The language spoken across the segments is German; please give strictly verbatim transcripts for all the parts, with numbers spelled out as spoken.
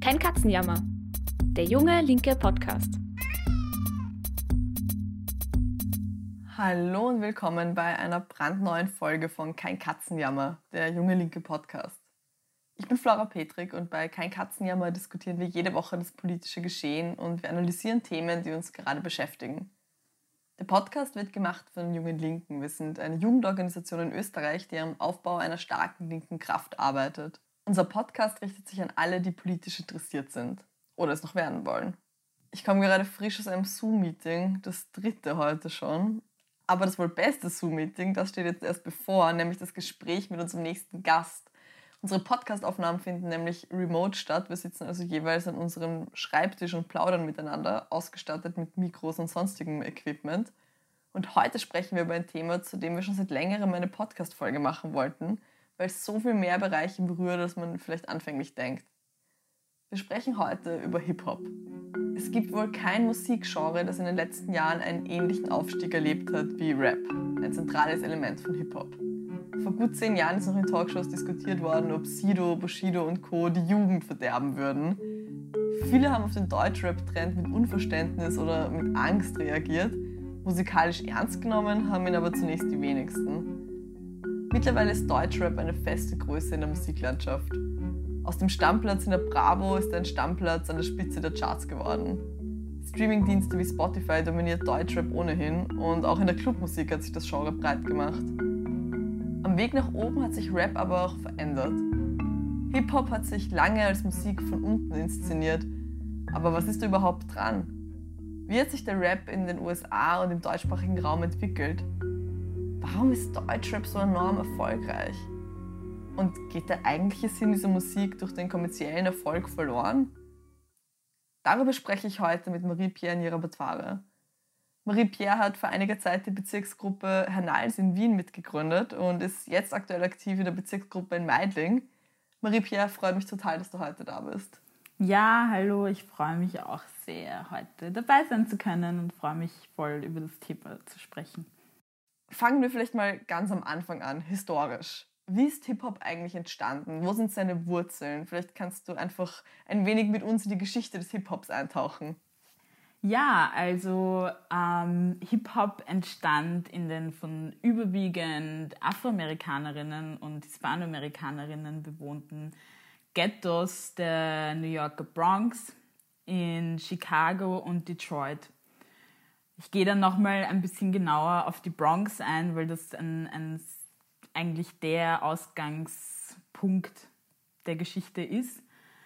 Kein Katzenjammer. Der junge linke Podcast. Hallo und willkommen bei einer brandneuen Folge von Kein Katzenjammer, der junge linke Podcast. Ich bin Flora Petrik und bei Kein Katzenjammer diskutieren wir jede Woche das politische Geschehen und wir analysieren Themen, die uns gerade beschäftigen. Der Podcast wird gemacht von den Jungen Linken. Wir sind eine Jugendorganisation in Österreich, die am Aufbau einer starken linken Kraft arbeitet. Unser Podcast richtet sich an alle, die politisch interessiert sind oder es noch werden wollen. Ich komme gerade frisch aus einem Zoom-Meeting, das dritte heute schon. Aber das wohl beste Zoom-Meeting, das steht jetzt erst bevor, nämlich das Gespräch mit unserem nächsten Gast. Unsere Podcast-Aufnahmen finden nämlich remote statt. Wir sitzen also jeweils an unserem Schreibtisch und plaudern miteinander, ausgestattet mit Mikros und sonstigem Equipment. Und heute sprechen wir über ein Thema, zu dem wir schon seit längerem eine Podcast-Folge machen wollten, weil es so viel mehr Bereiche berührt, als man vielleicht anfänglich denkt. Wir sprechen heute über Hip-Hop. Es gibt wohl kein Musikgenre, das in den letzten Jahren einen ähnlichen Aufstieg erlebt hat wie Rap, ein zentrales Element von Hip-Hop. Vor gut zehn Jahren ist noch in Talkshows diskutiert worden, ob Sido, Bushido und Co. die Jugend verderben würden. Viele haben auf den Deutschrap-Trend mit Unverständnis oder mit Angst reagiert. Musikalisch ernst genommen haben ihn aber zunächst die wenigsten. Mittlerweile ist Deutschrap eine feste Größe in der Musiklandschaft. Aus dem Stammplatz in der Bravo ist ein Stammplatz an der Spitze der Charts geworden. Streamingdienste wie Spotify dominiert Deutschrap ohnehin und auch in der Clubmusik hat sich das Genre breit gemacht. Am Weg nach oben hat sich Rap aber auch verändert. Hip-Hop hat sich lange als Musik von unten inszeniert. Aber was ist da überhaupt dran? Wie hat sich der Rap in den U S A und im deutschsprachigen Raum entwickelt? Warum ist Deutschrap so enorm erfolgreich? Und geht der eigentliche Sinn dieser Musik durch den kommerziellen Erfolg verloren? Darüber spreche ich heute mit Marie-Pierre Nyirabotware. Marie-Pierre hat vor einiger Zeit die Bezirksgruppe Hernals in Wien mitgegründet und ist jetzt aktuell aktiv in der Bezirksgruppe in Meidling. Marie-Pierre, freut mich total, dass du heute da bist. Ja, hallo, ich freue mich auch sehr, heute dabei sein zu können und freue mich voll, über das Thema zu sprechen. Fangen wir vielleicht mal ganz am Anfang an, historisch. Wie ist Hip-Hop eigentlich entstanden? Wo sind seine Wurzeln? Vielleicht kannst du einfach ein wenig mit uns in die Geschichte des Hip-Hops eintauchen. Ja, also ähm, Hip-Hop entstand in den von überwiegend Afroamerikanerinnen und Hispanoamerikanerinnen bewohnten Ghettos der New Yorker Bronx, in Chicago und Detroit. Ich gehe dann nochmal ein bisschen genauer auf die Bronx ein, weil das ein, ein, eigentlich der Ausgangspunkt der Geschichte ist.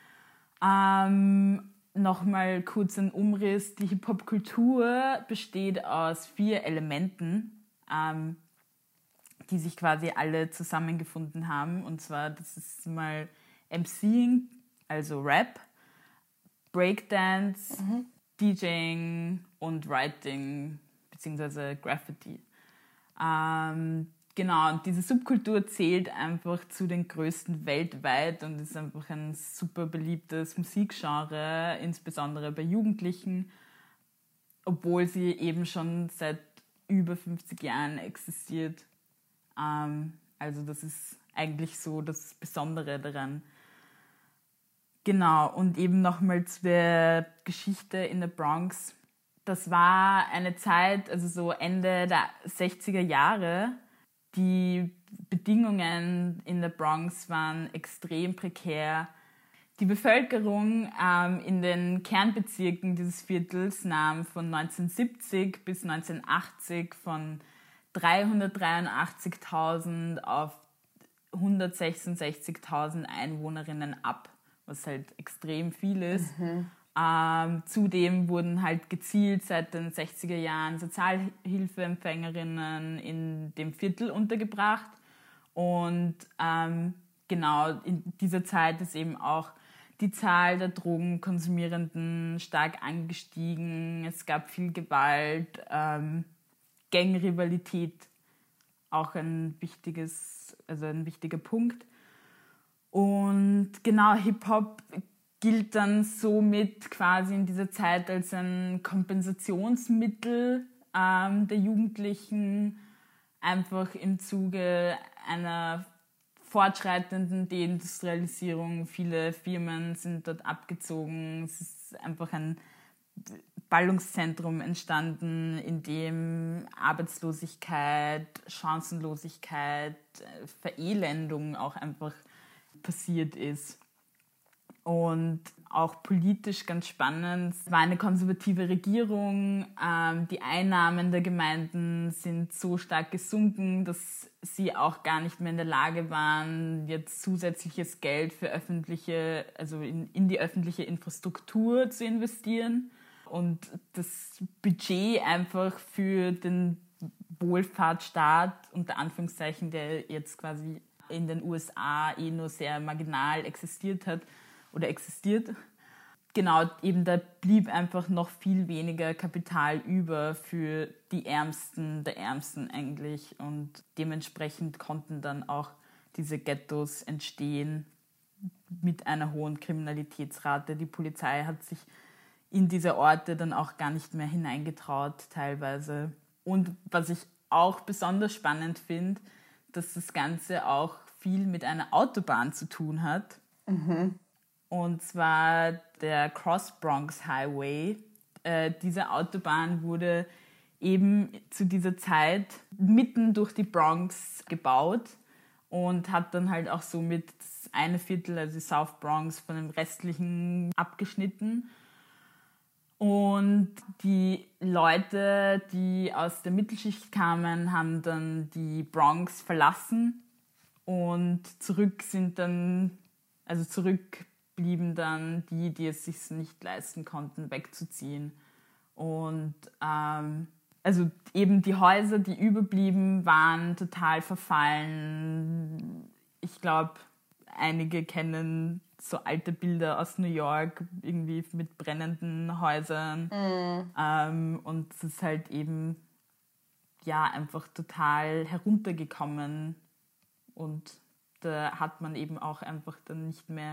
Ähm, nochmal kurz ein Umriss. Die Hip-Hop-Kultur besteht aus vier Elementen, ähm, die sich quasi alle zusammengefunden haben. Und zwar, das ist mal MCing, also Rap, Breakdance, mhm. DJing und Writing bzw. Graffiti. Ähm, genau, und diese Subkultur zählt einfach zu den größten weltweit und ist einfach ein super beliebtes Musikgenre, insbesondere bei Jugendlichen, obwohl sie eben schon seit über fünfzig Jahren existiert. Ähm, also das ist eigentlich so das Besondere daran. Genau, und eben nochmal zu der Geschichte in der Bronx. Das war eine Zeit, also so Ende der sechziger Jahre. Die Bedingungen in der Bronx waren extrem prekär. Die Bevölkerung ähm, in den Kernbezirken dieses Viertels nahm von neunzehnhundertsiebzig bis neunzehnhundertachtzig von dreihundertdreiundachtzigtausend auf hundertsechsundsechzigtausend Einwohnerinnen ab, was halt extrem viel ist. Mhm. Ähm, zudem wurden halt gezielt seit den sechziger Jahren Sozialhilfeempfängerinnen in dem Viertel untergebracht. Und ähm, genau in dieser Zeit ist eben auch die Zahl der Drogenkonsumierenden stark angestiegen. Es gab viel Gewalt, ähm, Gangrivalität, auch ein wichtiges, also ein wichtiger Punkt. Und genau, Hip-Hop gilt dann somit quasi in dieser Zeit als ein Kompensationsmittel ähm, der Jugendlichen, einfach im Zuge einer fortschreitenden Deindustrialisierung. Viele Firmen sind dort abgezogen. Es ist einfach ein Ballungszentrum entstanden, in dem Arbeitslosigkeit, Chancenlosigkeit, Verelendung auch einfach passiert ist. Und auch politisch ganz spannend, es war eine konservative Regierung. Ähm, die Einnahmen der Gemeinden sind so stark gesunken, dass sie auch gar nicht mehr in der Lage waren, jetzt zusätzliches Geld für öffentliche, also in, in die öffentliche Infrastruktur zu investieren. Und das Budget einfach für den Wohlfahrtsstaat, unter Anführungszeichen, der jetzt quasi in den U S A eh nur sehr marginal existiert hat oder existiert. Genau, eben da blieb einfach noch viel weniger Kapital über für die Ärmsten der Ärmsten eigentlich. Und dementsprechend konnten dann auch diese Ghettos entstehen mit einer hohen Kriminalitätsrate. Die Polizei hat sich in diese Orte dann auch gar nicht mehr hineingetraut teilweise. Und was ich auch besonders spannend finde, dass das Ganze auch viel mit einer Autobahn zu tun hat. Mhm. Und zwar der Cross Bronx Highway. Äh, diese Autobahn wurde eben zu dieser Zeit mitten durch die Bronx gebaut und hat dann halt auch somit das eine Viertel, also die South Bronx, von dem restlichen abgeschnitten. Und die Leute, die aus der Mittelschicht kamen, haben dann die Bronx verlassen und zurück sind dann, also zurückblieben dann die, die es sich nicht leisten konnten, wegzuziehen. Und ähm, also eben die Häuser, die überblieben, waren total verfallen. Ich glaube, einige kennen so alte Bilder aus New York, irgendwie mit brennenden Häusern. Mhm. Ähm, und es ist halt eben ja einfach total heruntergekommen. Und da hat man eben auch einfach dann nicht mehr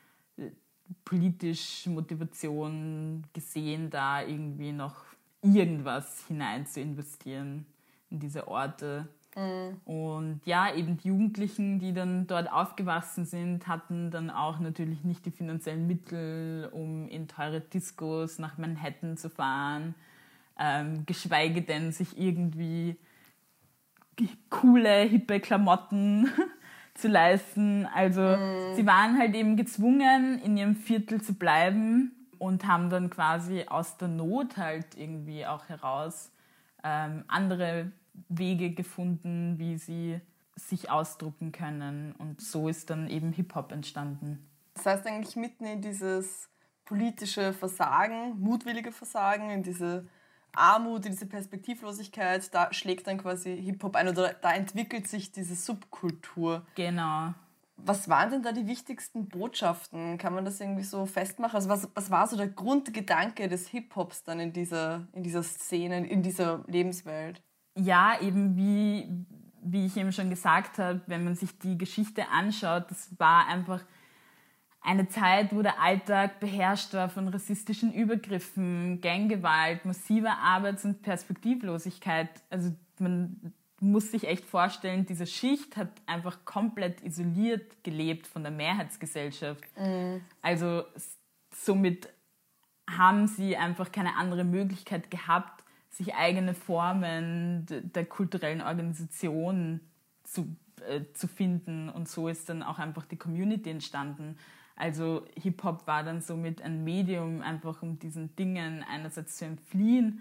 politisch Motivation gesehen, da irgendwie noch irgendwas hinein zu investieren in diese Orte. Mhm. Und ja, eben die Jugendlichen, die dann dort aufgewachsen sind, hatten dann auch natürlich nicht die finanziellen Mittel, um in teure Discos nach Manhattan zu fahren, ähm, geschweige denn sich irgendwie coole, hippe Klamotten zu leisten. Also Mhm. sie waren halt eben gezwungen, in ihrem Viertel zu bleiben und haben dann quasi aus der Not halt irgendwie auch heraus ähm, andere Wege gefunden, wie sie sich ausdrucken können. Und so ist dann eben Hip-Hop entstanden. Das heißt eigentlich mitten in dieses politische Versagen, mutwillige Versagen, in diese Armut, in diese Perspektivlosigkeit, da schlägt dann quasi Hip-Hop ein oder da entwickelt sich diese Subkultur. Genau. Was waren denn da die wichtigsten Botschaften? Kann man das irgendwie so festmachen? Also was, was war so der Grundgedanke des Hip-Hops dann in dieser, in dieser Szene, in dieser Lebenswelt? Ja, eben wie, wie ich eben schon gesagt habe, wenn man sich die Geschichte anschaut, das war einfach eine Zeit, wo der Alltag beherrscht war von rassistischen Übergriffen, Ganggewalt, massiver Arbeits- und Perspektivlosigkeit. Also man muss sich echt vorstellen, diese Schicht hat einfach komplett isoliert gelebt von der Mehrheitsgesellschaft. Mhm. Also somit haben sie einfach keine andere Möglichkeit gehabt, sich eigene Formen der kulturellen Organisation zu, äh, zu finden. Und so ist dann auch einfach die Community entstanden. Also Hip-Hop war dann somit ein Medium, einfach um diesen Dingen einerseits zu entfliehen,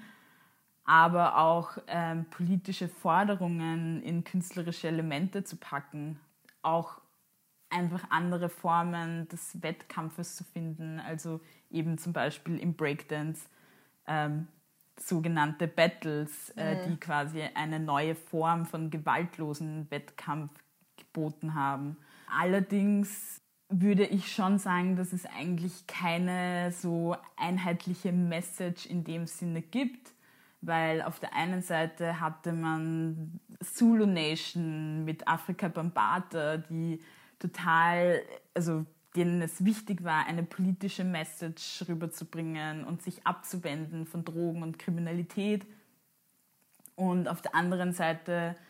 aber auch ähm, politische Forderungen in künstlerische Elemente zu packen. Auch einfach andere Formen des Wettkampfes zu finden. Also eben zum Beispiel im Breakdance ähm, sogenannte Battles, äh, Mhm. die quasi eine neue Form von gewaltlosen Wettkampf geboten haben. Allerdings würde ich schon sagen, dass es eigentlich keine so einheitliche Message in dem Sinne gibt, weil auf der einen Seite hatte man Zulu Nation mit Afrika Bambaataa, die total, also denen es wichtig war, eine politische Message rüberzubringen und sich abzuwenden von Drogen und Kriminalität. Und auf der anderen Seite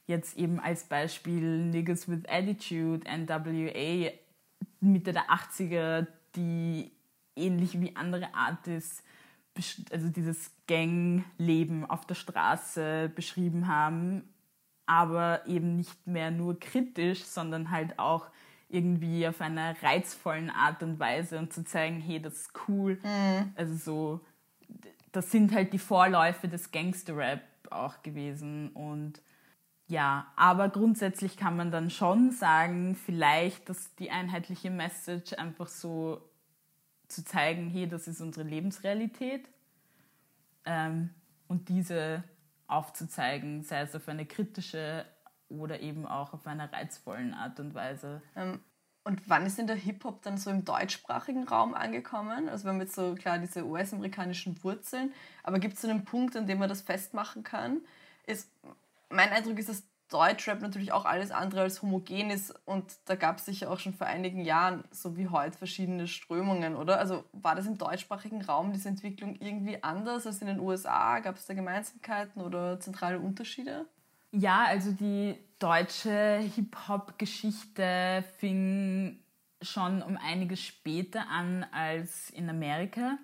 jetzt eben als Beispiel Niggas with Attitude, N W A, Mitte der achtziger, die ähnlich wie andere Artists also dieses Gangleben auf der Straße beschrieben haben, aber eben nicht mehr nur kritisch, sondern halt auch irgendwie auf einer reizvollen Art und Weise und zu zeigen, hey, das ist cool. Mhm. Also so, das sind halt die Vorläufe des Gangster-Rap auch gewesen. Und ja, aber grundsätzlich kann man dann schon sagen, vielleicht, dass die einheitliche Message einfach so zu zeigen, hey, das ist unsere Lebensrealität, ähm, und diese aufzuzeigen, sei es auf eine kritische oder eben auch auf einer reizvollen Art und Weise. Ähm, und wann ist denn der Hip-Hop dann so im deutschsprachigen Raum angekommen? Also wir haben jetzt so klar diese U S-amerikanischen Wurzeln, aber gibt es so einen Punkt, an dem man das festmachen kann? Ist, mein Eindruck ist, dass Deutschrap natürlich auch alles andere als homogen ist und da gab es sicher auch schon vor einigen Jahren, so wie heute, verschiedene Strömungen, oder? Also war das im deutschsprachigen Raum, diese Entwicklung, irgendwie anders als in den U S A? Gab es da Gemeinsamkeiten oder zentrale Unterschiede? Ja, also die deutsche Hip-Hop-Geschichte fing schon um einiges später an als in Amerika.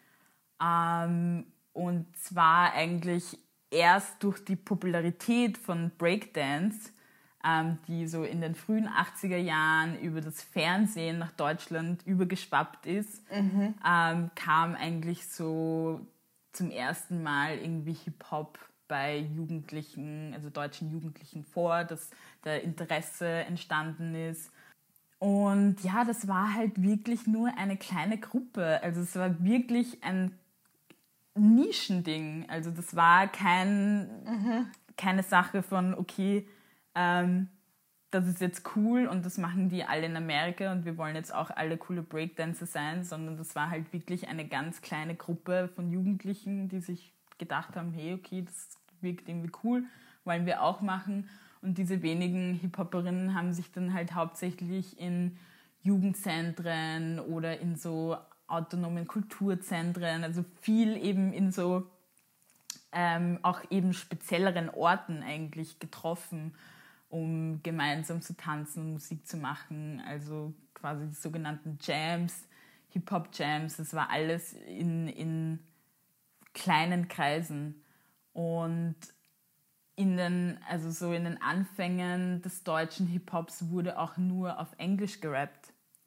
Ähm, und zwar eigentlich erst durch die Popularität von Breakdance, ähm, die so in den frühen achtziger Jahren über das Fernsehen nach Deutschland übergeschwappt ist, mhm. ähm, kam eigentlich so zum ersten Mal irgendwie Hip-Hop bei Jugendlichen, also deutschen Jugendlichen vor, dass da Interesse entstanden ist. Und ja, das war halt wirklich nur eine kleine Gruppe. Also es war wirklich ein Nischending. Also das war kein, mhm. keine Sache von, okay, ähm, das ist jetzt cool und das machen die alle in Amerika und wir wollen jetzt auch alle coole Breakdancer sein, sondern das war halt wirklich eine ganz kleine Gruppe von Jugendlichen, die sich gedacht haben, hey, okay, das wirkt irgendwie cool, wollen wir auch machen. Und diese wenigen Hip-Hoperinnen haben sich dann halt hauptsächlich in Jugendzentren oder in so autonomen Kulturzentren, also viel eben in so ähm, auch eben spezielleren Orten eigentlich getroffen, um gemeinsam zu tanzen und Musik zu machen. Also quasi die sogenannten Jams, Hip-Hop-Jams, das war alles in, in kleinen Kreisen. Und in den, also so in den Anfängen des deutschen Hip-Hops wurde auch nur auf Englisch gerappt.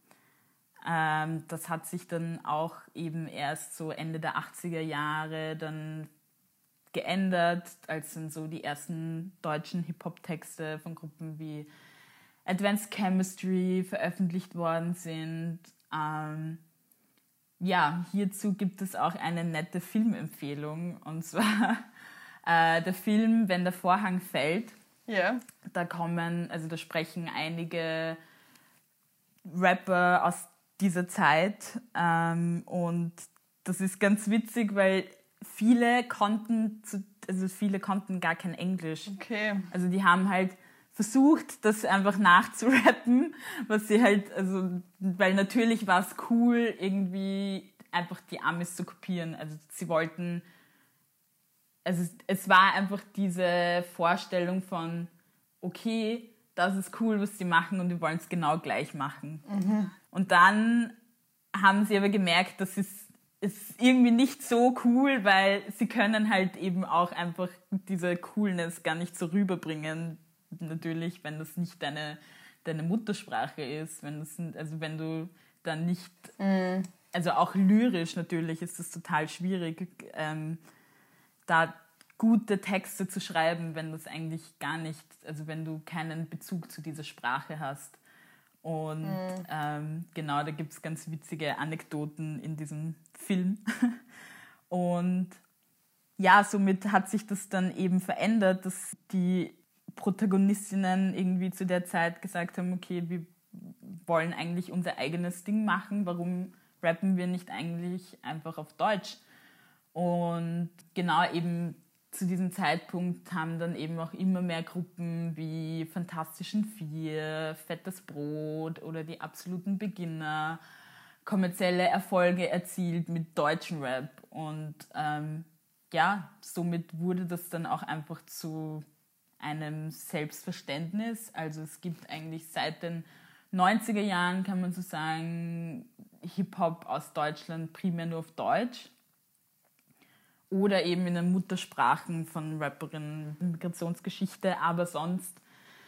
Ähm, das hat sich dann auch eben erst so Ende der achtziger Jahre dann geändert, als dann so die ersten deutschen Hip-Hop-Texte von Gruppen wie Advanced Chemistry veröffentlicht worden sind. Ähm, ja, hierzu gibt es auch eine nette Filmempfehlung, und zwar äh, der Film Wenn der Vorhang fällt. Yeah. Da kommen, also da sprechen einige Rapper aus dieser Zeit, ähm, und das ist ganz witzig, weil viele konnten, zu, also viele konnten gar kein Englisch. Okay. Also die haben halt versucht, das einfach nachzurappen, was sie halt, also, weil natürlich war es cool, irgendwie einfach die Amis zu kopieren. Also sie wollten, also es war einfach diese Vorstellung von, okay, das ist cool, was die machen und wir wollen es genau gleich machen. Mhm. Und dann haben sie aber gemerkt, das ist, ist irgendwie nicht so cool, weil sie können halt eben auch einfach diese Coolness gar nicht so rüberbringen. Natürlich, wenn das nicht deine, deine Muttersprache ist, wenn das, also wenn du dann nicht, mhm. also auch lyrisch natürlich ist das total schwierig, ähm, da gute Texte zu schreiben, wenn das eigentlich gar nicht, also wenn du keinen Bezug zu dieser Sprache hast. Und mhm. ähm, genau, da gibt es ganz witzige Anekdoten in diesem Film. Und ja, somit hat sich das dann eben verändert, dass die Protagonistinnen irgendwie zu der Zeit gesagt haben, okay, wir wollen eigentlich unser eigenes Ding machen, warum rappen wir nicht eigentlich einfach auf Deutsch? Und genau eben zu diesem Zeitpunkt haben dann eben auch immer mehr Gruppen wie Fantastischen Vier, Fettes Brot oder die Absoluten Beginner kommerzielle Erfolge erzielt mit deutschem Rap. Und ähm, ja, somit wurde das dann auch einfach zu einem Selbstverständnis. Also es gibt eigentlich seit den neunziger Jahren, kann man so sagen, Hip-Hop aus Deutschland primär nur auf Deutsch. Oder eben in den Muttersprachen von Rapperinnen, Migrationsgeschichte. Aber sonst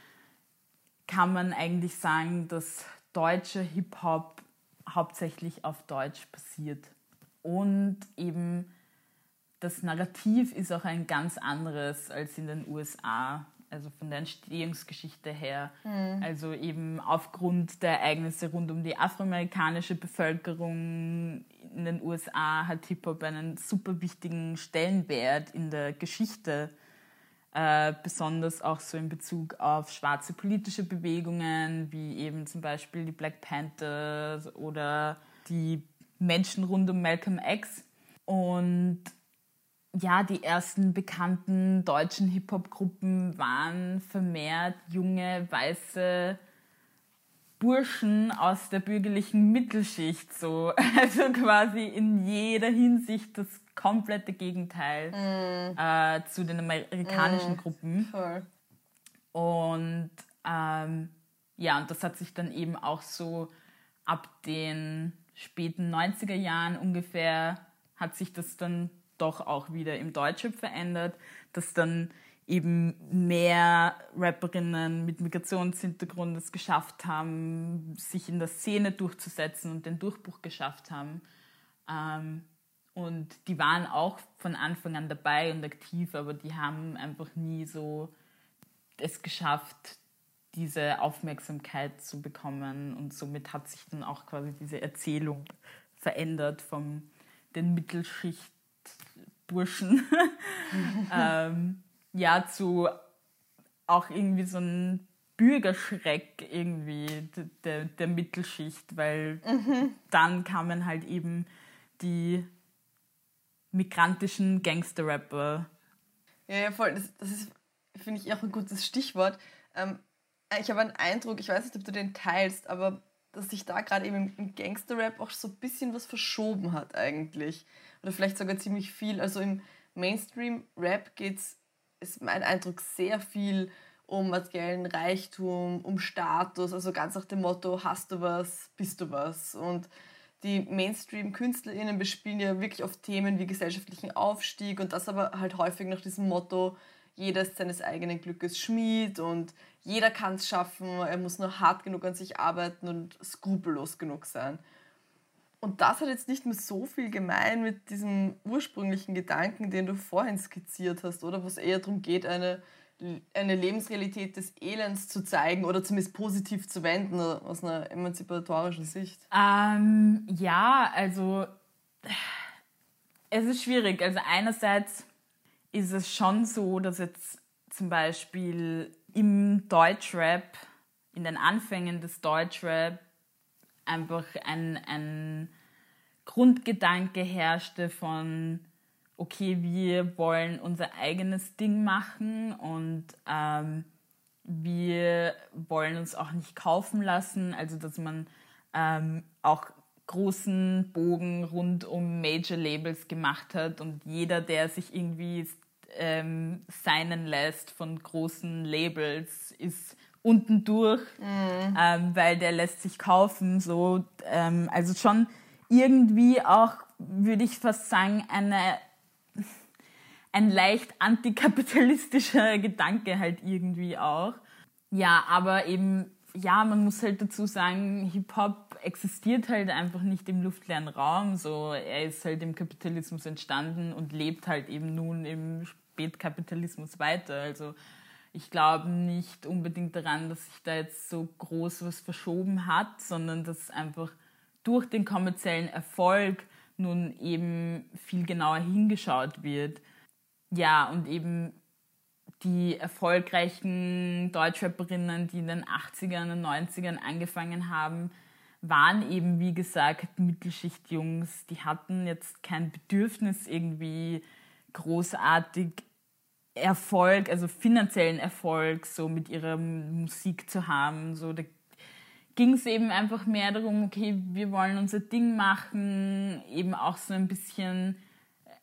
kann man eigentlich sagen, dass deutscher Hip-Hop hauptsächlich auf Deutsch basiert. Und eben das Narrativ ist auch ein ganz anderes als in den U S A, also von der Entstehungsgeschichte her. Mhm. Also eben aufgrund der Ereignisse rund um die afroamerikanische Bevölkerung in den U S A hat Hip-Hop einen super wichtigen Stellenwert in der Geschichte, äh, besonders auch so in Bezug auf schwarze politische Bewegungen, wie eben zum Beispiel die Black Panthers oder die Menschen rund um Malcolm X. Und ja, die ersten bekannten deutschen Hip-Hop-Gruppen waren vermehrt junge, weiße Burschen aus der bürgerlichen Mittelschicht. So. Also quasi in jeder Hinsicht das komplette Gegenteil mm. äh, zu den amerikanischen mm. Gruppen. Voll. Und ähm, ja, und das hat sich dann eben auch so ab den späten neunziger Jahren ungefähr hat sich das dann doch auch wieder im Deutschrap verändert, dass dann eben mehr Rapperinnen mit Migrationshintergrund es geschafft haben, sich in der Szene durchzusetzen und den Durchbruch geschafft haben. Ähm, und die waren auch von Anfang an dabei und aktiv, aber die haben einfach nie so es geschafft, diese Aufmerksamkeit zu bekommen. Und somit hat sich dann auch quasi diese Erzählung verändert von den Mittelschichtburschen ähm, ja, zu auch irgendwie so ein Bürgerschreck irgendwie der, der Mittelschicht, weil mhm. dann kamen halt eben die migrantischen Gangster-Rapper. Ja, ja, voll. Das, das ist, finde ich, auch ein gutes Stichwort. Ähm, ich habe einen Eindruck, ich weiß nicht, ob du den teilst, aber dass sich da gerade eben im, im Gangster-Rap auch so ein bisschen was verschoben hat eigentlich. Oder vielleicht sogar ziemlich viel. Also im Mainstream-Rap geht es, ist mein Eindruck, sehr viel um materiellen Reichtum, um Status, also ganz nach dem Motto, hast du was, bist du was. Und die Mainstream-KünstlerInnen bespielen ja wirklich oft Themen wie gesellschaftlichen Aufstieg und das aber halt häufig nach diesem Motto, jeder ist seines eigenen Glückes Schmied und jeder kann es schaffen, er muss nur hart genug an sich arbeiten und skrupellos genug sein. Und das hat jetzt nicht mehr so viel gemein mit diesem ursprünglichen Gedanken, den du vorhin skizziert hast, oder? Wo es eher darum geht, eine, eine Lebensrealität des Elends zu zeigen oder zumindest positiv zu wenden, aus einer emanzipatorischen Sicht. Ähm, ja, also es ist schwierig. Also einerseits ist es schon so, dass jetzt zum Beispiel im Deutschrap, in den Anfängen des Deutschrap, einfach ein, ein Grundgedanke herrschte von, okay, wir wollen unser eigenes Ding machen und ähm, wir wollen uns auch nicht kaufen lassen. Also dass man ähm, auch großen Bogen rund um Major-Labels gemacht hat und jeder, der sich irgendwie ähm, signen lässt von großen Labels, ist unten durch, mm. ähm, weil der lässt sich kaufen. So, ähm, also schon irgendwie auch, würde ich fast sagen, eine, ein leicht antikapitalistischer Gedanke halt irgendwie auch. Ja, aber eben, ja, man muss halt dazu sagen, Hip-Hop existiert halt einfach nicht im luftleeren Raum. So, er ist halt im Kapitalismus entstanden und lebt halt eben nun im Spätkapitalismus weiter. Also ich glaube nicht unbedingt daran, dass sich da jetzt so groß was verschoben hat, sondern dass einfach durch den kommerziellen Erfolg nun eben viel genauer hingeschaut wird. Ja, und eben die erfolgreichen Deutschrapperinnen, die in den achtzigern und neunzigern angefangen haben, waren eben, wie gesagt, Mittelschichtjungs. Die hatten jetzt kein Bedürfnis, irgendwie großartig Erfolg, also finanziellen Erfolg so mit ihrer Musik zu haben. So, da ging es eben einfach mehr darum, okay, wir wollen unser Ding machen, eben auch so ein bisschen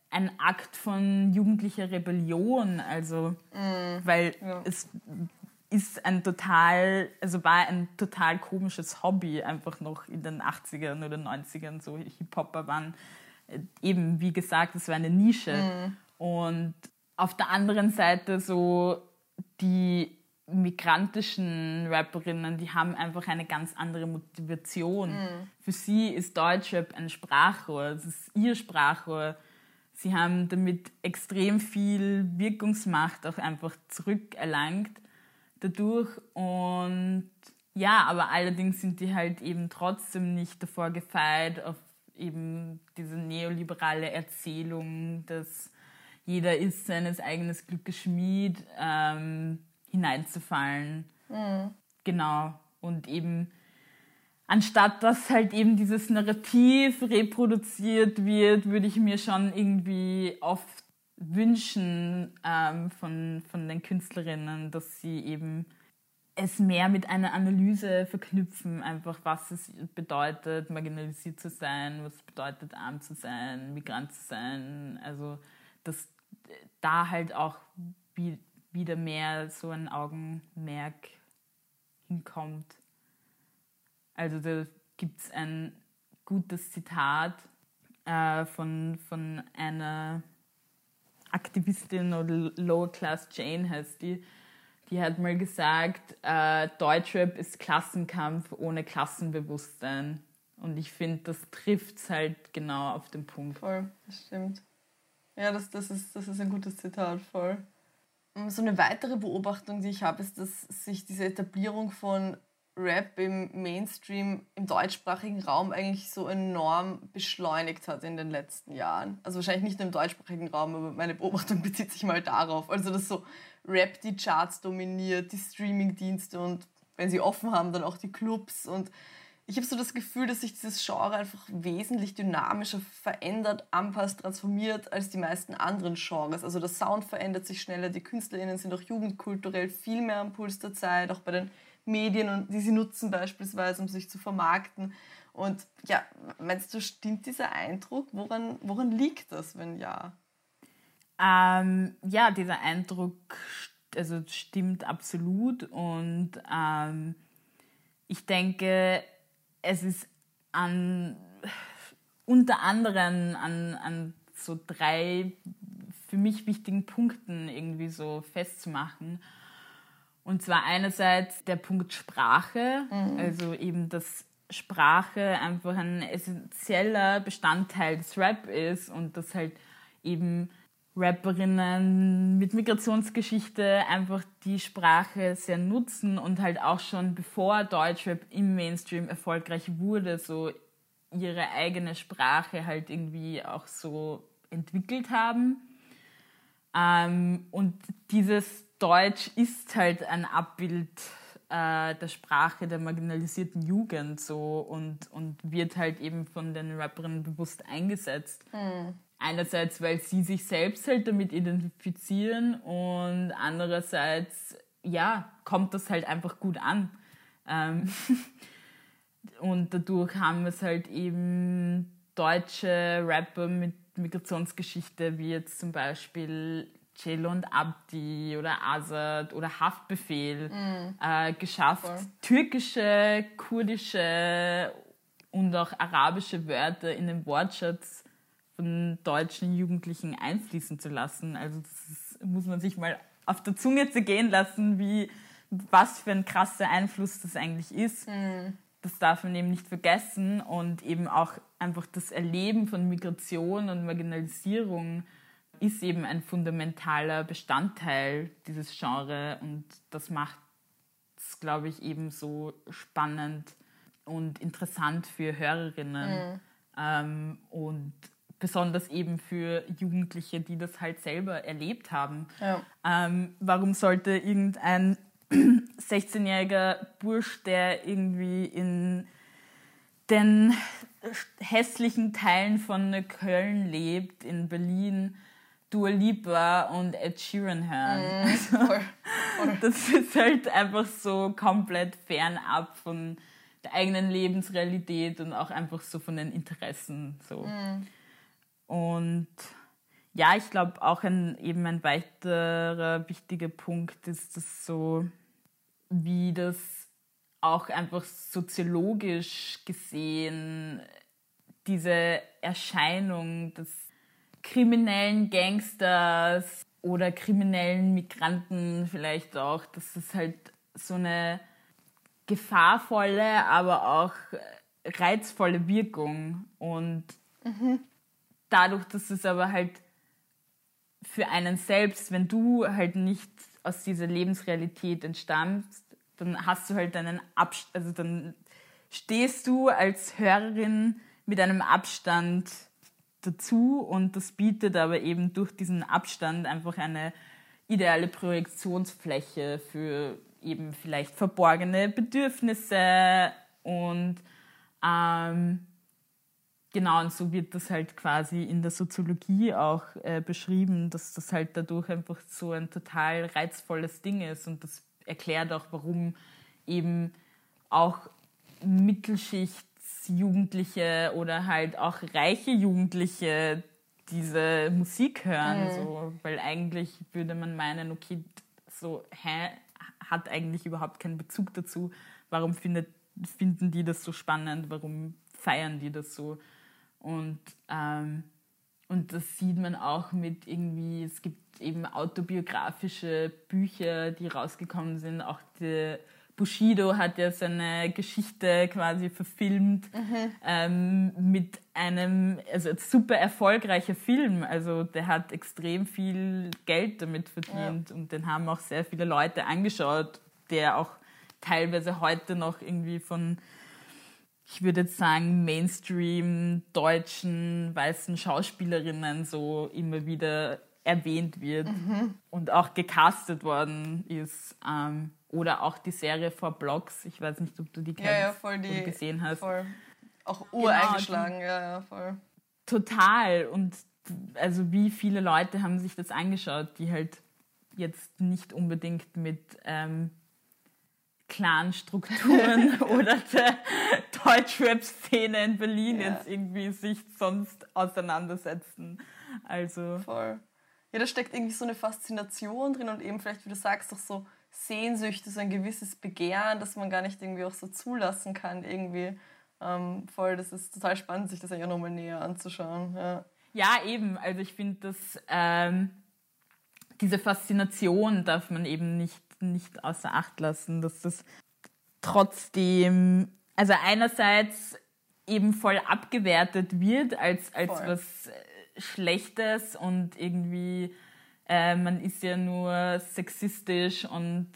ein Akt von jugendlicher Rebellion, also Mm, weil ja. es ist ein total, also war ein total komisches Hobby, einfach noch in den achtzigern oder neunzigern, so Hip-Hopper waren äh, eben, wie gesagt, es war eine Nische. Mm. Und auf der anderen Seite so die migrantischen Rapperinnen, die haben einfach eine ganz andere Motivation. Mm. Für sie ist Deutschrap ein Sprachrohr, es ist ihr Sprachrohr. Sie haben damit extrem viel Wirkungsmacht auch einfach zurückerlangt dadurch. Und ja, aber allerdings sind die halt eben trotzdem nicht davor gefeit, auf eben diese neoliberale Erzählung, dass jeder ist seines eigenen Glückes Schmied, ähm, hineinzufallen. Mhm. Genau. Und eben anstatt dass halt eben dieses Narrativ reproduziert wird, würde ich mir schon irgendwie oft wünschen ähm, von, von den Künstlerinnen, dass sie eben es mehr mit einer Analyse verknüpfen, einfach was es bedeutet, marginalisiert zu sein, was es bedeutet, arm zu sein, Migrant zu sein. Also dass da halt auch wie, wieder mehr so ein Augenmerk hinkommt. Also da gibt es ein gutes Zitat äh, von, von einer Aktivistin oder Lower Class Jane heißt die. Die hat mal gesagt, äh, Deutschrap ist Klassenkampf ohne Klassenbewusstsein. Und ich finde, das trifft es halt genau auf den Punkt. Voll, das stimmt. Ja, das, das, ist, das ist ein gutes Zitat, voll. So eine weitere Beobachtung, die ich habe, ist, dass sich diese Etablierung von Rap im Mainstream, im deutschsprachigen Raum eigentlich so enorm beschleunigt hat in den letzten Jahren. Also wahrscheinlich nicht nur im deutschsprachigen Raum, aber meine Beobachtung bezieht sich mal darauf. Also dass so Rap die Charts dominiert, die Streamingdienste und wenn sie offen haben, dann auch die Clubs. Und ich habe so das Gefühl, dass sich dieses Genre einfach wesentlich dynamischer verändert, anpasst, transformiert als die meisten anderen Genres. Also der Sound verändert sich schneller, die KünstlerInnen sind auch jugendkulturell viel mehr am Puls der Zeit, auch bei den Medien, und die sie nutzen beispielsweise, um sich zu vermarkten. Und ja, meinst du, stimmt dieser Eindruck? Woran, woran liegt das, wenn ja? Ähm, ja, dieser Eindruck also stimmt absolut. Und ähm, ich denke, es ist an, unter anderem an, an so drei für mich wichtigen Punkten irgendwie so festzumachen. Und zwar einerseits der Punkt Sprache, mhm. also eben, dass Sprache einfach ein essentieller Bestandteil des Rap ist und dass halt eben Rapperinnen mit Migrationsgeschichte einfach die Sprache sehr nutzen und halt auch schon bevor Deutschrap im Mainstream erfolgreich wurde, so ihre eigene Sprache halt irgendwie auch so entwickelt haben. Ähm, und dieses Deutsch ist halt ein Abbild äh, der Sprache der marginalisierten Jugend so und, und wird halt eben von den Rapperinnen bewusst eingesetzt. Mhm. Einerseits, weil sie sich selbst halt damit identifizieren und andererseits, ja, kommt das halt einfach gut an. Ähm und dadurch haben es halt eben deutsche Rapper mit Migrationsgeschichte, wie jetzt zum Beispiel Cello und Abdi oder Azad oder Haftbefehl mm. äh, geschafft, Voll. türkische, kurdische und auch arabische Wörter in den Wortschatz von deutschen Jugendlichen einfließen zu lassen. Also das ist, muss man sich mal auf der Zunge zergehen lassen, wie, was für ein krasser Einfluss das eigentlich ist. Mm. Das darf man eben nicht vergessen und eben auch einfach das Erleben von Migration und Marginalisierung ist eben ein fundamentaler Bestandteil dieses Genres und das macht es, glaube ich, eben so spannend und interessant für Hörerinnen mhm. ähm, und besonders eben für Jugendliche, die das halt selber erlebt haben. Ja. Ähm, warum sollte irgendein sechzehnjähriger Bursch, der irgendwie in den hässlichen Teilen von Köln lebt, in Berlin, Dua Lipa und Ed Sheeran hören. Mm, also, voll, voll. Das ist halt einfach so komplett fernab von der eigenen Lebensrealität und auch einfach so von den Interessen. So. Mm. Und ja, ich glaube auch ein, eben ein weiterer wichtiger Punkt ist das so, wie das auch einfach soziologisch gesehen diese Erscheinung des kriminellen Gangsters oder kriminellen Migranten vielleicht auch, dass es halt so eine gefahrvolle, aber auch reizvolle Wirkung und mhm. dadurch, dass es aber halt für einen selbst, wenn du halt nicht aus dieser Lebensrealität entstammst, dann hast du halt einen Abstand, also dann stehst du als Hörerin mit einem Abstand dazu und das bietet aber eben durch diesen Abstand einfach eine ideale Projektionsfläche für eben vielleicht verborgene Bedürfnisse und ähm, genau, und so wird das halt quasi in der Soziologie auch äh, beschrieben, dass das halt dadurch einfach so ein total reizvolles Ding ist und das erklärt auch, warum eben auch Mittelschichtsjugendliche oder halt auch reiche Jugendliche diese Musik hören, mhm. so, weil eigentlich würde man meinen, okay, so, hä, hat eigentlich überhaupt keinen Bezug dazu, warum findet, finden die das so spannend, warum feiern die das so und, ähm, und das sieht man auch mit irgendwie, es gibt eben autobiografische Bücher, die rausgekommen sind, auch die Bushido hat ja seine Geschichte quasi verfilmt mhm. ähm, mit einem, also ein super erfolgreicher Film. Also der hat extrem viel Geld damit verdient ja. und den haben auch sehr viele Leute angeschaut, der auch teilweise heute noch irgendwie von, ich würde jetzt sagen, Mainstream deutschen weißen Schauspielerinnen so immer wieder erwähnt wird mhm. und auch gecastet worden ist. Ähm, Oder auch die Serie Four Blocks. Ich weiß nicht, ob du die kennst ja, ja, voll die, oder gesehen hast. Voll. Auch ureingeschlagen, genau, ja, ja, voll. Total. Und also wie viele Leute haben sich das angeschaut, die halt jetzt nicht unbedingt mit ähm, Clan-Strukturen oder der Deutschrap-Szene in Berlin ja. jetzt irgendwie sich sonst auseinandersetzen. Also voll. Ja, da steckt irgendwie so eine Faszination drin und eben vielleicht, wie du sagst, doch so Sehnsüchte, so ein gewisses Begehren, das man gar nicht irgendwie auch so zulassen kann irgendwie. Ähm, voll, das ist total spannend, sich das eigentlich auch nochmal näher anzuschauen. Ja, ja eben. Also ich finde, dass ähm, diese Faszination darf man eben nicht, nicht außer Acht lassen, dass das trotzdem, also einerseits eben voll abgewertet wird als, als was Schlechtes und irgendwie Äh, man ist ja nur sexistisch und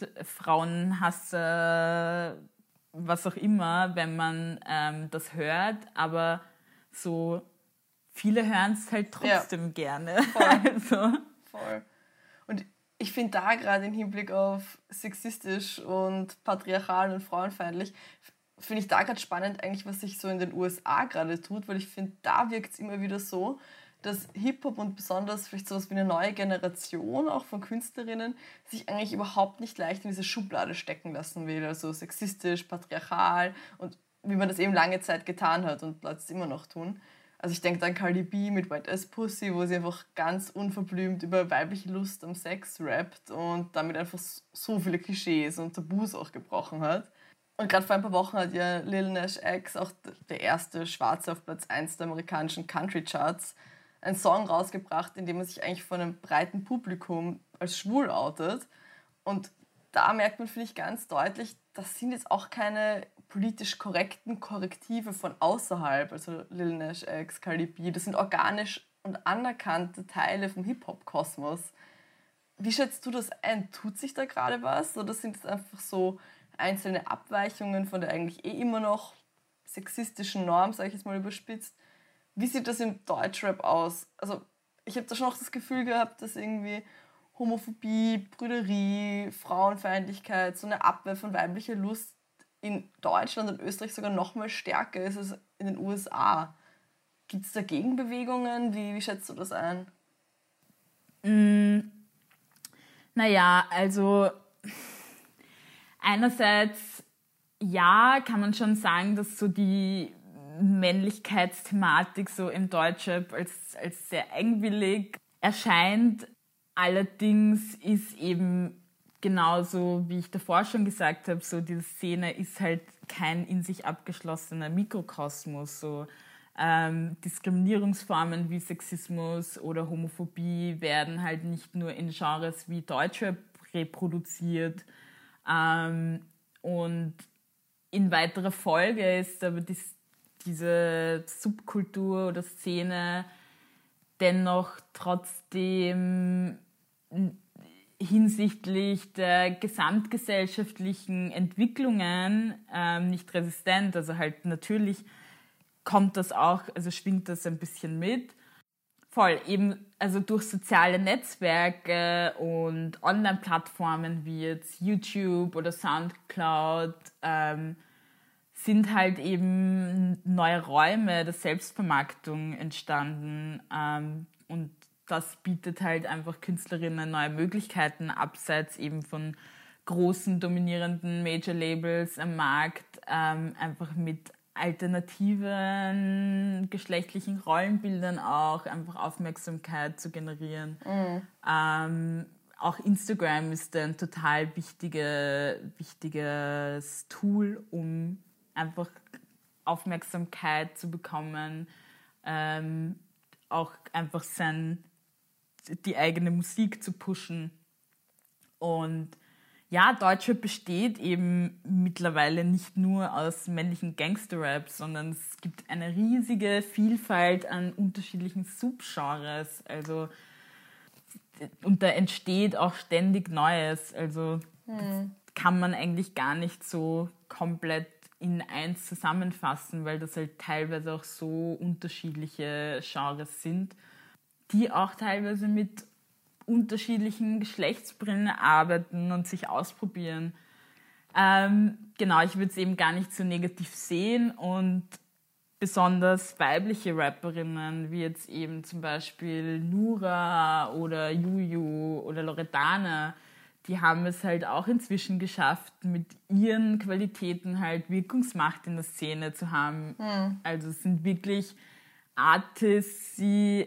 Frauenhasser, was auch immer, wenn man ähm, das hört. Aber so viele hören es halt trotzdem ja. gerne. Voll. Also. Voll. Und ich finde da gerade im Hinblick auf sexistisch und patriarchal und frauenfeindlich, finde ich da gerade spannend eigentlich, was sich so in den U S A gerade tut, weil ich finde, da wirkt es immer wieder so, dass Hip-Hop und besonders vielleicht sowas wie eine neue Generation auch von Künstlerinnen sich eigentlich überhaupt nicht leicht in diese Schublade stecken lassen will. Also sexistisch, patriarchal und wie man das eben lange Zeit getan hat und Leute es immer noch tun. Also ich denke an Cardi B mit Wet Ass Pussy, wo sie einfach ganz unverblümt über weibliche Lust am Sex rappt und damit einfach so viele Klischees und Tabus auch gebrochen hat. Und gerade vor ein paar Wochen hat ja Lil Nas X, auch der erste Schwarze auf Platz eins der amerikanischen Country-Charts, einen Song rausgebracht, in dem er sich eigentlich von einem breiten Publikum als schwul outet. Und da merkt man, finde ich, ganz deutlich, das sind jetzt auch keine politisch korrekten Korrektive von außerhalb, also Lil Nas X, Cardi B, das sind organisch und anerkannte Teile vom Hip-Hop-Kosmos. Wie schätzt du das ein? Tut sich da gerade was? Oder sind es einfach so einzelne Abweichungen von der eigentlich eh immer noch sexistischen Norm, sage ich jetzt mal überspitzt? Wie sieht das im Deutschrap aus? Also ich habe da schon auch das Gefühl gehabt, dass irgendwie Homophobie, Brüderie, Frauenfeindlichkeit, so eine Abwehr von weiblicher Lust in Deutschland und Österreich sogar noch mal stärker ist als in den U S A. Gibt es da Gegenbewegungen? Wie, wie schätzt du das ein? Mm, naja, also einerseits ja, kann man schon sagen, dass so die Männlichkeitsthematik so im Deutschrap als, als sehr eigenwillig erscheint. Allerdings ist eben genauso, wie ich davor schon gesagt habe, so diese Szene ist halt kein in sich abgeschlossener Mikrokosmos. So, ähm, Diskriminierungsformen wie Sexismus oder Homophobie werden halt nicht nur in Genres wie Deutschrap reproduziert. Ähm, und in weiterer Folge ist aber dies, diese Subkultur oder Szene dennoch trotzdem hinsichtlich der gesamtgesellschaftlichen Entwicklungen ähm, nicht resistent. Also halt natürlich kommt das auch, also schwingt das ein bisschen mit. Voll, eben also durch soziale Netzwerke und Online-Plattformen wie jetzt YouTube oder Soundcloud ähm, sind halt eben neue Räume der Selbstvermarktung entstanden. Ähm, und das bietet halt einfach Künstlerinnen neue Möglichkeiten, abseits eben von großen, dominierenden Major-Labels am Markt, ähm, einfach mit alternativen geschlechtlichen Rollenbildern auch einfach Aufmerksamkeit zu generieren. Mhm. Ähm, auch Instagram ist ein total wichtige, wichtiges Tool, um einfach Aufmerksamkeit zu bekommen, ähm, auch einfach sein, die eigene Musik zu pushen. Und ja, Deutschrap besteht eben mittlerweile nicht nur aus männlichen Gangster-Rap, sondern es gibt eine riesige Vielfalt an unterschiedlichen Subgenres. Also, und da entsteht auch ständig Neues. Also hm. kann man eigentlich gar nicht so komplett in eins zusammenfassen, weil das halt teilweise auch so unterschiedliche Genres sind, die auch teilweise mit unterschiedlichen Geschlechtsbrillen arbeiten und sich ausprobieren. Ähm, genau, ich würde es eben gar nicht so negativ sehen und besonders weibliche Rapperinnen, wie jetzt eben zum Beispiel Nura oder Juju oder Loredana, die haben es halt auch inzwischen geschafft, mit ihren Qualitäten halt Wirkungsmacht in der Szene zu haben. Mhm. Also es sind wirklich Artists, die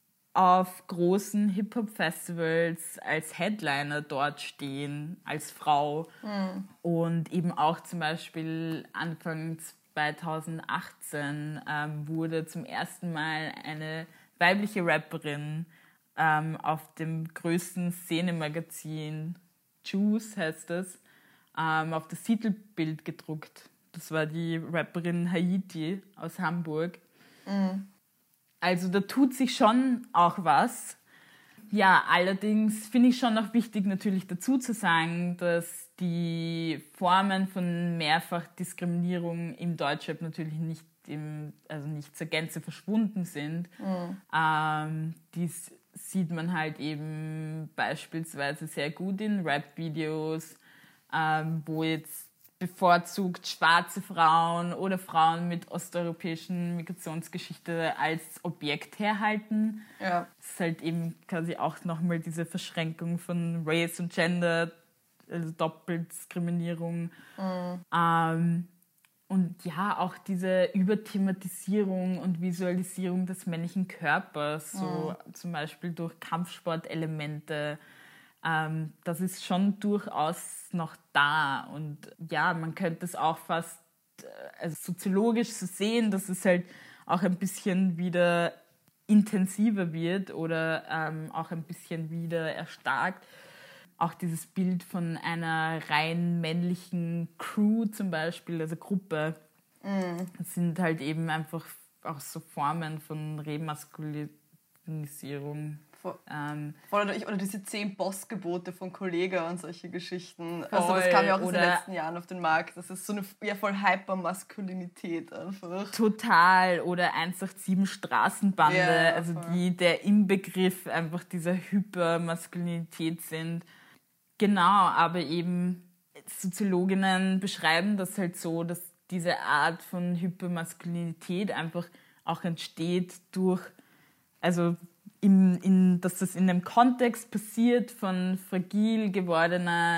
auf großen Hip-Hop-Festivals als Headliner dort stehen, als Frau. Mhm. Und eben auch zum Beispiel Anfang zweitausendachtzehn ähm, wurde zum ersten Mal eine weibliche Rapperin ähm, auf dem größten Szenemagazin, Juice heißt es, ähm, auf das Titelbild gedruckt. Das war die Rapperin Haiti aus Hamburg. Mhm. Also da tut sich schon auch was. Ja, allerdings finde ich schon noch wichtig, natürlich dazu zu sagen, dass die Formen von Mehrfachdiskriminierung im Deutschrap natürlich nicht, im, also nicht zur Gänze verschwunden sind. Mhm. Ähm, dies sieht man halt eben beispielsweise sehr gut in Rap-Videos, ähm, wo jetzt bevorzugt schwarze Frauen oder Frauen mit osteuropäischen Migrationsgeschichte als Objekt herhalten. Ja. Das ist halt eben quasi auch nochmal diese Verschränkung von Race und Gender, also Doppeldiskriminierung. Mhm. Ähm, und ja, auch diese Überthematisierung und Visualisierung des männlichen Körpers, so mhm. zum Beispiel durch Kampfsportelemente. Ähm, das ist schon durchaus noch da. Und ja, man könnte es auch fast also soziologisch so sehen, dass es halt auch ein bisschen wieder intensiver wird oder ähm, auch ein bisschen wieder erstarkt. Auch dieses Bild von einer rein männlichen Crew zum Beispiel, also Gruppe, mm. sind halt eben einfach auch so Formen von Remaskulinisierung. Voll. Ähm, Voll oder, ich, oder diese zehn Bossgebote von Kollega und solche Geschichten. Voll, also das kam ja auch in den letzten Jahren auf den Markt. Das ist so eine ja, voll Hypermaskulinität einfach. Total. Oder eins acht sieben Straßenbande, ja, also voll. Die der Inbegriff einfach dieser Hypermaskulinität sind. Genau, aber eben Soziologinnen beschreiben das halt so, dass diese Art von Hypermaskulinität einfach auch entsteht durch, also in, in, dass das in einem Kontext passiert von fragil gewordener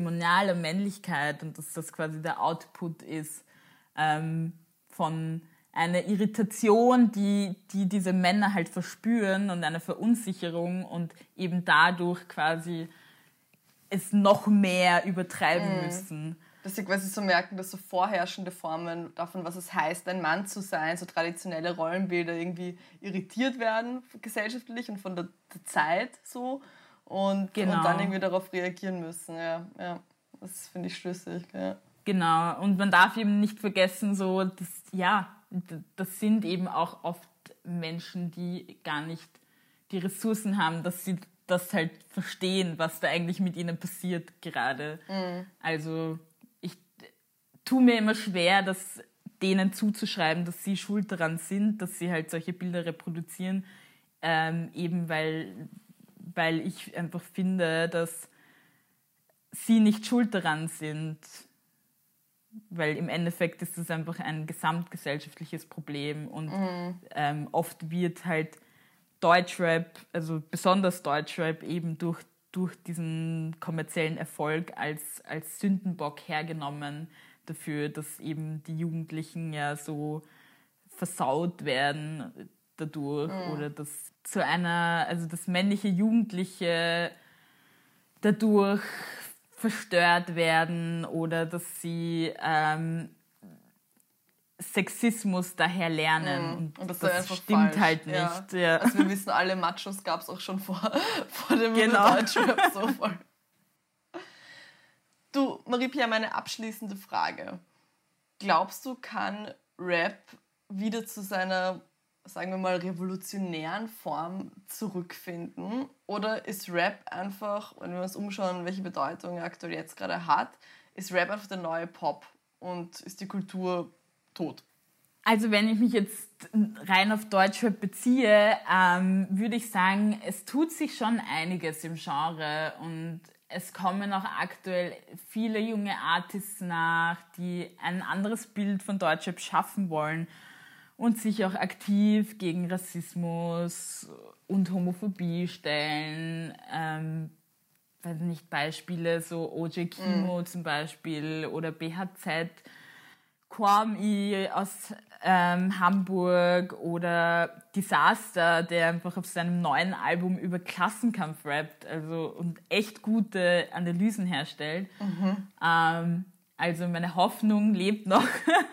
hegemonialer Männlichkeit und dass das quasi der Output ist ähm, von eine Irritation, die, die diese Männer halt verspüren und eine Verunsicherung und eben dadurch quasi es noch mehr übertreiben mhm. müssen. Dass sie quasi so merken, dass so vorherrschende Formen davon, was es heißt, ein Mann zu sein, so traditionelle Rollenbilder irgendwie irritiert werden gesellschaftlich und von der, der Zeit so und, genau. und dann irgendwie darauf reagieren müssen. Ja, ja. Das finde ich schlüssig. Ja. Genau, und man darf eben nicht vergessen, so, dass, ja, das sind eben auch oft Menschen, die gar nicht die Ressourcen haben, dass sie das halt verstehen, was da eigentlich mit ihnen passiert gerade. Mhm. Also ich tue mir immer schwer, das denen zuzuschreiben, dass sie schuld daran sind, dass sie halt solche Bilder reproduzieren, ähm, eben weil, weil ich einfach finde, dass sie nicht schuld daran sind. Weil im Endeffekt ist es einfach ein gesamtgesellschaftliches Problem und mhm. ähm, oft wird halt Deutschrap, also besonders Deutschrap eben durch, durch diesen kommerziellen Erfolg als, als Sündenbock hergenommen dafür, dass eben die Jugendlichen ja so versaut werden dadurch mhm. oder dass zu einer, also dass männliche Jugendliche dadurch verstört werden oder dass sie ähm, Sexismus daher lernen. Mm, und, und das, das einfach stimmt falsch. halt nicht. Ja. Ja. Also wir wissen alle, Machos gab es auch schon vor, vor dem genau. Deutschrap so voll. Du, Marie-Pierre, meine abschließende Frage. Glaubst du, kann Rap wieder zu seiner, sagen wir mal, revolutionären Form zurückfinden? Oder ist Rap einfach, wenn wir uns umschauen, welche Bedeutung er aktuell jetzt gerade hat, ist Rap einfach der neue Pop und ist die Kultur tot? Also wenn ich mich jetzt rein auf Deutschrap beziehe, ähm, würde ich sagen, es tut sich schon einiges im Genre und es kommen auch aktuell viele junge Artists nach, die ein anderes Bild von Deutschrap schaffen wollen und sich auch aktiv gegen Rassismus und Homophobie stellen. Ähm, weiß nicht, Beispiele, so O J Kimo mm. zum Beispiel oder B H Z, Kwame aus ähm, Hamburg oder Disaster, der einfach auf seinem neuen Album über Klassenkampf rappt, also und echt gute Analysen herstellt. Mhm. Ähm, also meine Hoffnung lebt noch.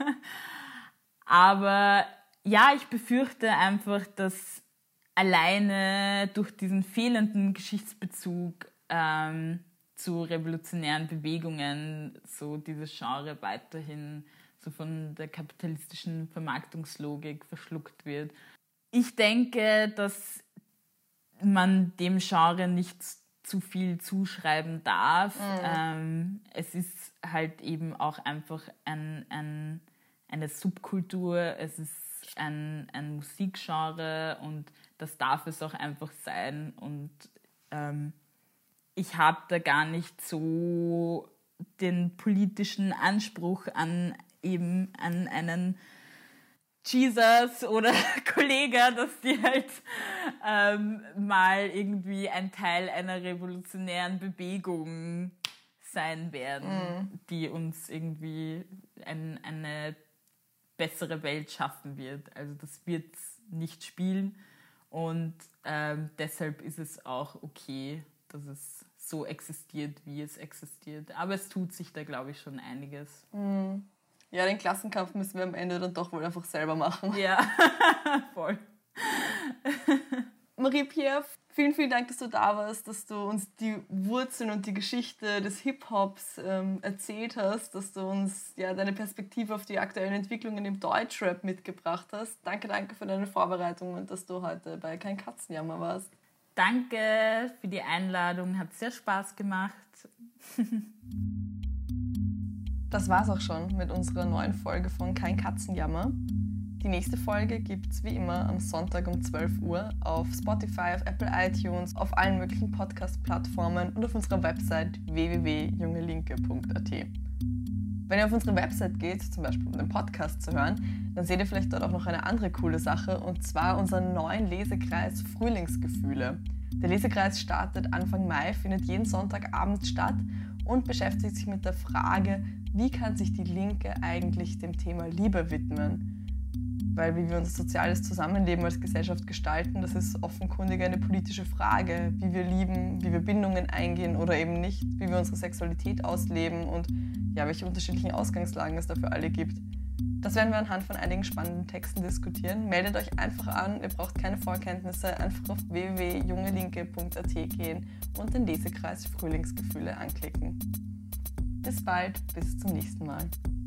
Aber ja, ich befürchte einfach, dass alleine durch diesen fehlenden Geschichtsbezug ähm, zu revolutionären Bewegungen so dieses Genre weiterhin so von der kapitalistischen Vermarktungslogik verschluckt wird. Ich denke, dass man dem Genre nicht zu viel zuschreiben darf. Mhm. Ähm, es ist halt eben auch einfach ein, ein, eine Subkultur, es ist ein, ein Musikgenre und das darf es auch einfach sein. Und ähm, ich habe da gar nicht so den politischen Anspruch an eben an einen Jesus oder Kollega, dass die halt ähm, mal irgendwie ein Teil einer revolutionären Bewegung sein werden, mm. die uns irgendwie ein, eine bessere Welt schaffen wird. Also das wird nicht spielen und ähm, deshalb ist es auch okay, dass es so existiert, wie es existiert. Aber es tut sich da, glaube ich, schon einiges. Mm. Ja, den Klassenkampf müssen wir am Ende dann doch wohl einfach selber machen. Ja, voll. Marie-Pierre, vielen, vielen Dank, dass du da warst, dass du uns die Wurzeln und die Geschichte des Hip-Hops ähm, erzählt hast, dass du uns ja deine Perspektive auf die aktuellen Entwicklungen im Deutschrap mitgebracht hast. Danke, danke für deine Vorbereitung und dass du heute bei Kein Katzenjammer warst. Danke für die Einladung, hat sehr Spaß gemacht. Das war's auch schon mit unserer neuen Folge von Kein Katzenjammer. Die nächste Folge gibt's wie immer am Sonntag um zwölf Uhr auf Spotify, auf Apple iTunes, auf allen möglichen Podcast-Plattformen und auf unserer Website w w w punkt junge linke punkt a t. Wenn ihr auf unsere Website geht, zum Beispiel um den Podcast zu hören, dann seht ihr vielleicht dort auch noch eine andere coole Sache, und zwar unseren neuen Lesekreis Frühlingsgefühle. Der Lesekreis startet Anfang Mai, findet jeden Sonntagabend statt und beschäftigt sich mit der Frage, wie kann sich die Linke eigentlich dem Thema Liebe widmen? Weil wie wir unser soziales Zusammenleben als Gesellschaft gestalten, das ist offenkundig eine politische Frage. Wie wir lieben, wie wir Bindungen eingehen oder eben nicht, wie wir unsere Sexualität ausleben und ja, welche unterschiedlichen Ausgangslagen es dafür alle gibt. Das werden wir anhand von einigen spannenden Texten diskutieren. Meldet euch einfach an, ihr braucht keine Vorkenntnisse, einfach auf w w w punkt junge linke punkt a t gehen und den Lesekreis Frühlingsgefühle anklicken. Bis bald, bis zum nächsten Mal.